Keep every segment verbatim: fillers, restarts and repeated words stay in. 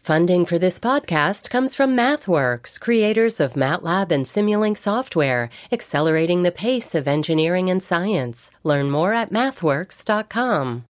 Funding for this podcast comes from MathWorks, creators of MATLAB and Simulink software, accelerating the pace of engineering and science. Learn more at mathworks dot com.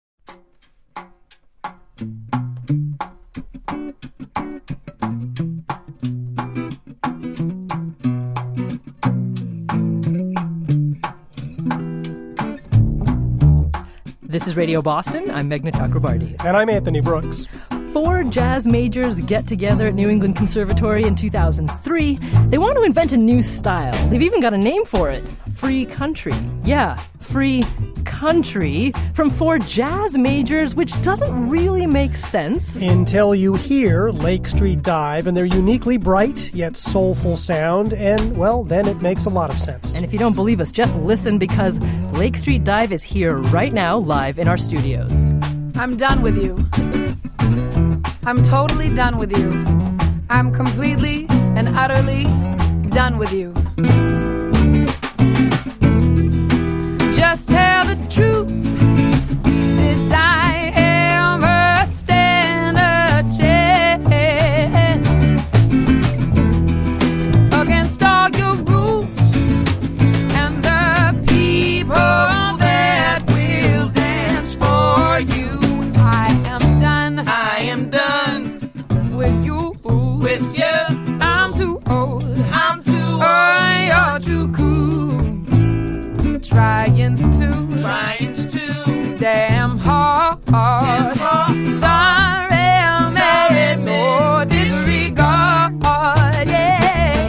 This is Radio Boston. I'm Meghna Chakrabarty. And I'm Anthony Brooks. Four jazz majors get together at New England Conservatory in two thousand three. They want to invent a new style. They've even got a name for it. Free country. Yeah, free country from four jazz majors, which doesn't really make sense. Until you hear Lake Street Dive and their uniquely bright yet soulful sound, and, well, then it makes a lot of sense. And if you don't believe us, just listen, because Lake Street Dive is here right now, live in our studios. I'm done with you. I'm totally done with you. I'm completely and utterly done with you. Just tell the truth. Did I ever stand a chance against all your rules and the people that will dance for you? I am done. I am done with you. with you. I'm too old. I'm too old. Oh, you're too cool. Trying's too, Trying's too damn hard. damn hard. Sorry, I'm Sorry, mad. No disregard. Yeah.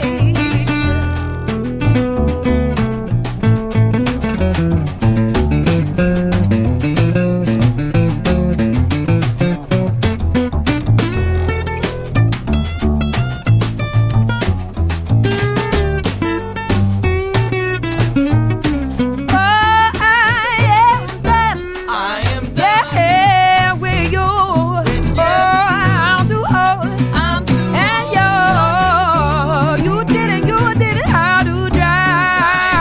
I am done. Yeah, with you. Oh, I'm too old. I'm too And you, you didn't, you didn't have to drive.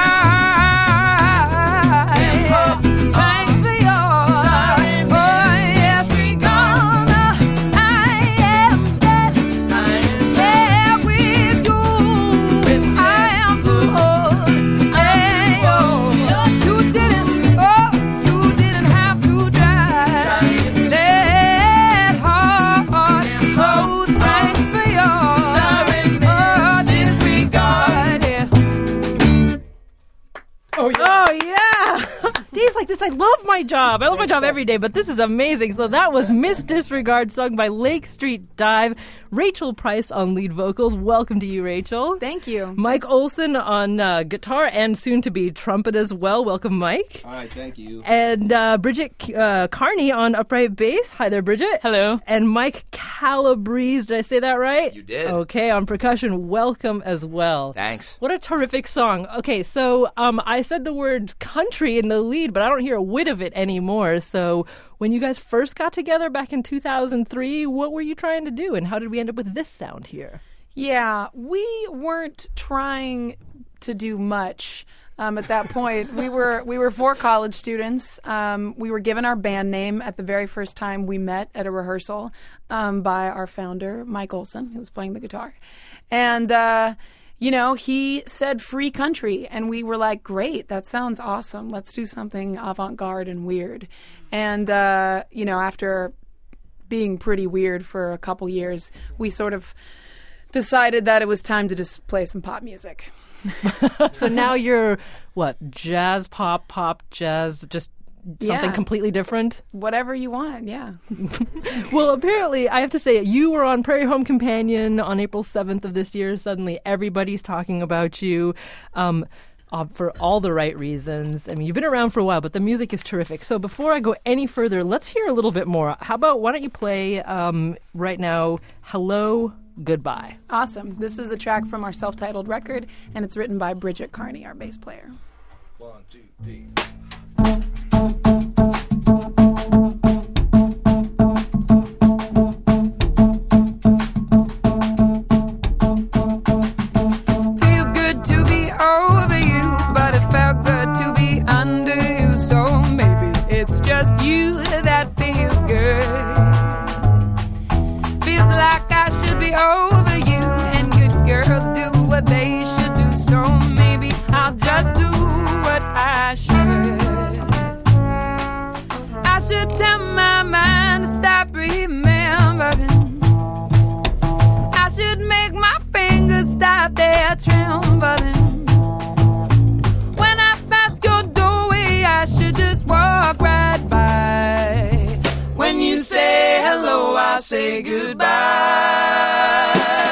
Thanks for your, Sorry, oh, yes, we gonna. I am dead. I am Yeah, with you. With you. I am too old. And you, you didn't, oh, you didn't have to drive. Trying Dead hard. So thanks for your Sorry, oh, disregard. Yeah. Oh, yeah. Oh, yeah. Days like this, I love my job. I love my job every day, but this is amazing. So that was Miss Disregard, sung by Lake Street Dive. Rachel Price on lead vocals. Welcome to you, Rachel. Thank you. Mike Olson on uh, guitar and soon-to-be trumpet as well. Welcome, Mike. All right, thank you. And uh, Bridget uh, Carney on upright bass. Hi there, Bridget. Hello. And Mike Calabrese. Did I say that right? You did. Okay, on percussion. Welcome as well. Thanks. What a terrific song. Okay, so um, I said the word country in the lead, but I don't hear a whit of it anymore. So when you guys first got together back in two thousand three, what were you trying to do, and how did we end up with this sound here? Yeah, we weren't trying to do much um, at that point. we were we were four college students. Um, we were given our band name at the very first time we met at a rehearsal um, by our founder, Mike Olson, who was playing the guitar. And, uh, you know, he said free country, and we were like, great, that sounds awesome. Let's do something avant-garde and weird. And, uh, you know, after being pretty weird for a couple years, we sort of decided that it was time to just play some pop music. So now you're, what, jazz, pop, pop, jazz, just something Yeah. completely different? Whatever you want, yeah. Well, apparently, I have to say, you were on Prairie Home Companion on April seventh of this year. Suddenly, everybody's talking about you. Um, Uh, for all the right reasons. I mean, you've been around for a while, but the music is terrific. So before I go any further, let's hear a little bit more. How about, why don't you play um, right now, Hello, Goodbye. Awesome. This is a track from our self-titled record, and it's written by Bridget Carney, our bass player. One, two, three. Feels good to be over you, but it felt good to be under you. So maybe it's just you that feels good. be over you. And good girls do what they should do, so maybe I'll just do what I should. I should tell my mind to stop remembering. I should make my fingers stop their trembling. When I pass your doorway, I should just walk right by. When you say hello, I'll say goodbye.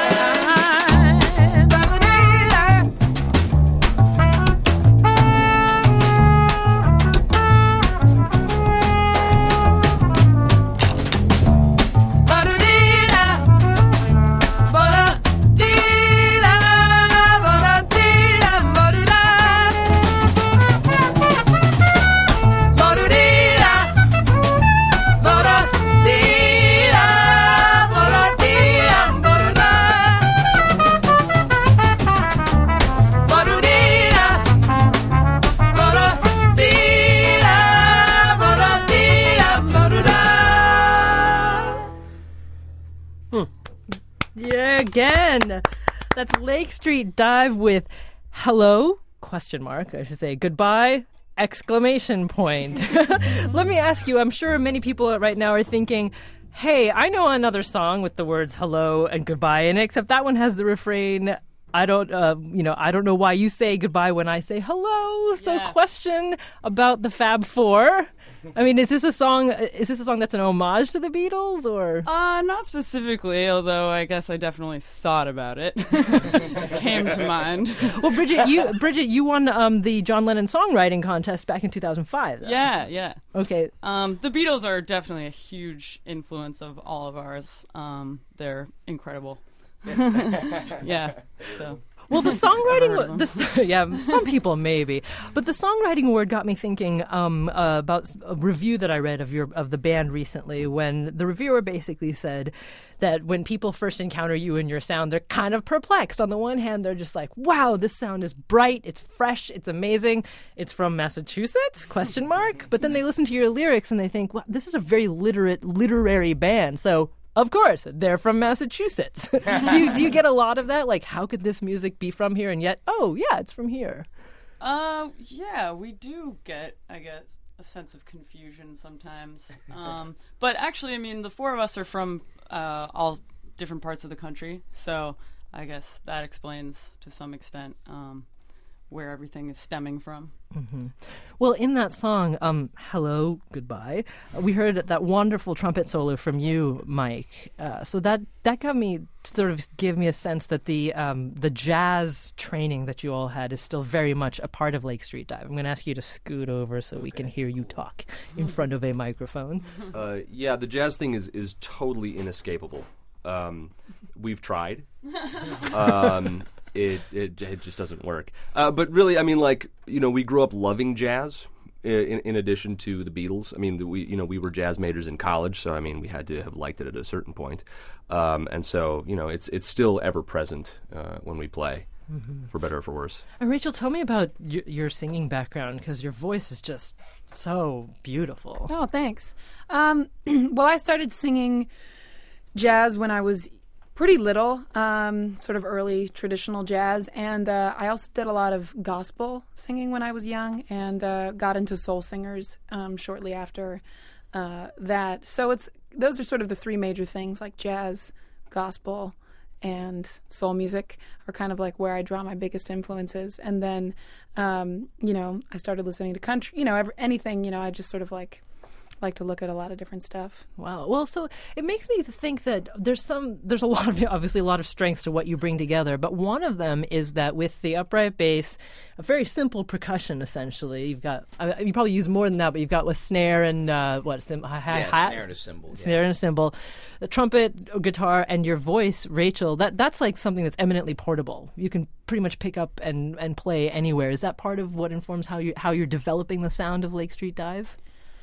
Yeah, again. That's Lake Street Dive with hello, question mark, I should say, goodbye, exclamation point. Let me ask you, I'm sure many people right now are thinking, hey, I know another song with the words hello and goodbye in it, except that one has the refrain, I don't, uh, you know, I don't know why you say goodbye when I say hello. So Yeah. question about the Fab Four. I mean, is this a song, is this a song that's an homage to the Beatles, or? Uh, not specifically, although I guess I definitely thought about it. Came to mind. Well, Bridget, you Bridget, you won um, the John Lennon songwriting contest back in two thousand five. Though. Yeah, yeah. Okay. Um, the Beatles are definitely a huge influence of all of ours. Um, they're incredible. Yeah, so... Well, the I've heard songwriting, of the, s- yeah, some people maybe, but the songwriting award got me thinking um, uh, about a review that I read of your of the band recently. When the reviewer basically said that when people first encounter you and your sound, they're kind of perplexed. On the one hand, they're just like, "Wow, this sound is bright, it's fresh, it's amazing, it's from Massachusetts?" Question mark. But then they listen to your lyrics and they think, "Wow, this is a very literate, literary band." So. Of course, they're from Massachusetts. do you do you get a lot of that? Like, how could this music be from here? And yet, oh yeah, it's from here. Uh, yeah, we do get, I guess, a sense of confusion sometimes. Um, but actually, I mean, the four of us are from uh, all different parts of the country, so I guess that explains to some extent um, where everything is stemming from. Mm-hmm. Well, in that song, um, "Hello, Goodbye," uh, we heard that wonderful trumpet solo from you, Mike. Uh, so that that got me sort of give me a sense that the um, the jazz training that you all had is still very much a part of Lake Street Dive. I'm going to ask you to scoot over so we can hear you talk in front of a microphone. Uh, yeah, the jazz thing is is totally inescapable. Um, we've tried. Um, It, it it just doesn't work. Uh, but really, I mean, like, you know, we grew up loving jazz. In, in addition to the Beatles, I mean, we you know we were jazz majors in college, so I mean, we had to have liked it at a certain point. Um, and so, you know, it's it's still ever present uh, when we play, Mhm. for better or for worse. And Rachel, tell me about y- your singing background, because your voice is just so beautiful. Oh, thanks. Um, well, I started singing jazz when I was pretty little, um, sort of early traditional jazz, and uh, I also did a lot of gospel singing when I was young, and uh, got into soul singers um, shortly after uh, that. So it's those are sort of the three major things, like jazz, gospel, and soul music are kind of like where I draw my biggest influences. And then, um, you know, I started listening to country, you know, every, anything, you know, I just sort of like like to look at a lot of different stuff. Wow. Well, so it makes me think that there's some, there's a lot of, obviously a lot of strengths to what you bring together, but one of them is that with the upright bass, a very simple percussion, essentially. You've got, I mean, you probably use more than that, but you've got with snare and, uh, what, sim- hi- Yeah, hat? snare and a cymbal, yeah. Snare and a cymbal. The trumpet, guitar, and your voice, Rachel, that that's like something that's eminently portable. You can pretty much pick up and, and play anywhere. Is that part of what informs how, you, how you're developing the sound of Lake Street Dive?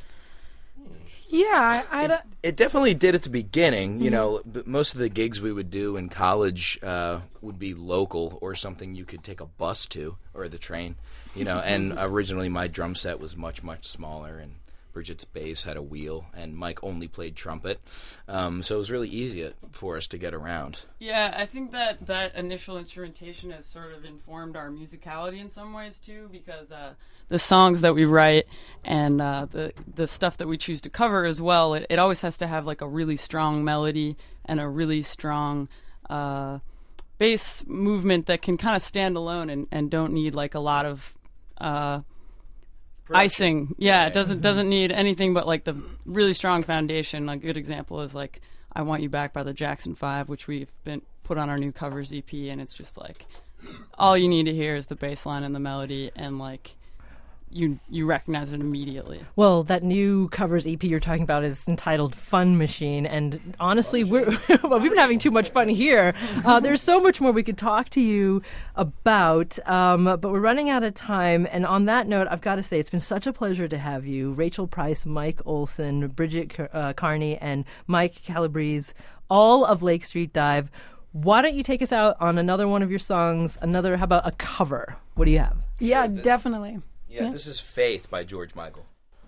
Yeah, I, I it, it definitely did at the beginning. You know, but most of the gigs we would do in college uh, would be local or something you could take a bus to or the train. You know, and originally my drum set was much much smaller, and Bridget's bass had a wheel, and Mike only played trumpet. Um, so it was really easy for us to get around. Yeah, I think that that initial instrumentation has sort of informed our musicality in some ways too, because uh, the songs that we write and uh, the the stuff that we choose to cover as well, it, it always has to have like a really strong melody and a really strong uh, bass movement that can kind of stand alone and, and don't need like a lot of uh, icing. Yeah, it doesn't doesn't need anything but like the really strong foundation. A good example is like "I Want You Back" by the Jackson Five, which we've been put on our new covers E P, and it's just like all you need to hear is the bass line and the melody, and like you you recognize it immediately. Well, that new covers E P you're talking about is entitled Fun Machine, and honestly, we're well, we've been having too much fun here. Uh, there's so much more we could talk to you about, um, but we're running out of time, and on that note, I've got to say, it's been such a pleasure to have you. Rachel Price, Mike Olson, Bridget uh, Carney, and Mike Calabrese, all of Lake Street Dive. Why don't you take us out on another one of your songs, another, how about a cover? What do you have? Yeah, definitely. Yeah, Yeah. this is Faith by George Michael.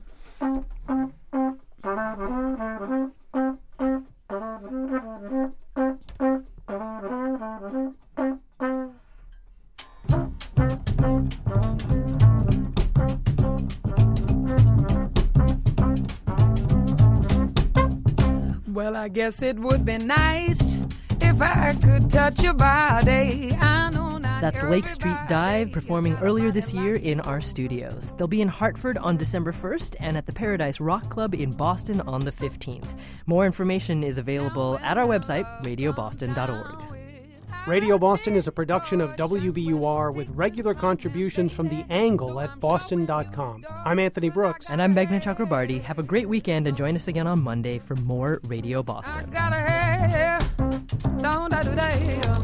Well, I guess it would be nice if I could touch your body. I know not That's Lake Street everybody Dive performing is earlier this year in our studios. They'll be in Hartford on December first and at the Paradise Rock Club in Boston on the fifteenth. More information is available at our website, radio boston dot org. Radio Boston is a production of W B U R with regular contributions from The Angle at boston dot com. I'm Anthony Brooks. And I'm Meghna Chakrabarty. Have a great weekend and join us again on Monday for more Radio Boston. Gotta have, don't I do that?